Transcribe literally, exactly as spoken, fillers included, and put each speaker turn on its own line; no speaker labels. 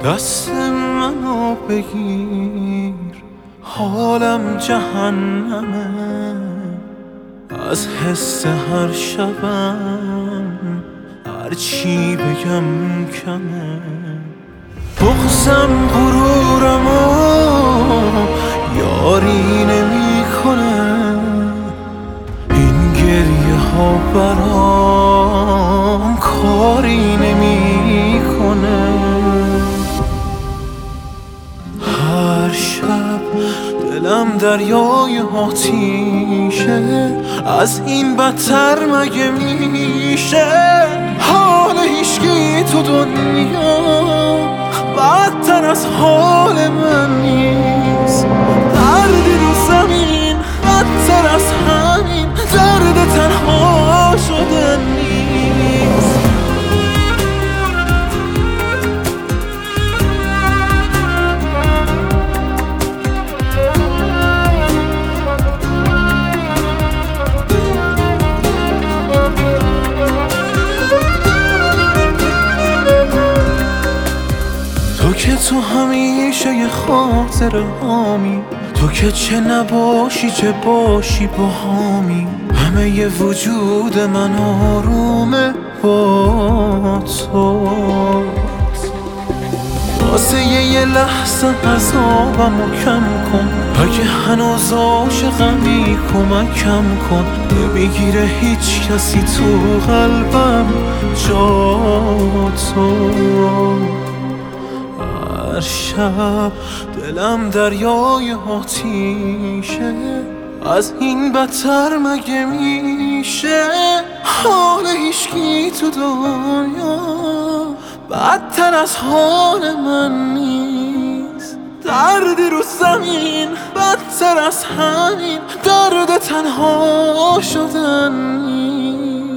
دست منو بگیر، حالم جهنمه، از حس هر شبم هر چی بگم کمه. بغزم غرورمو یاری نمی کنه، این گریه ها برام کاری نمی کنه. هر شب دلم دریای آتیشه، از این بدتر مگه میشه؟ حال هیچکی تو دنیا بدتر از حال من نیست. دردی رو زمین بدتر از همین درد تنها شدن نیست. تو که تو همیشه یه خاطر هامی، تو که چه نباشی چه باشی با هامی. همه ی وجود من آرومه با تو، واسه یه لحظه عذابمو کم کن. اگه هنوز عاشقمی کمکم کن، نمیگیره هیچ کسی تو قلبم جا تو. هر شب دلم دریای آتیشه، از این بدتر مگه میشه؟ حال هیچکی تو دنیا بدتر از حال من نیست. دردی رو زمین بدتر از همین درد تنها شدن نیست.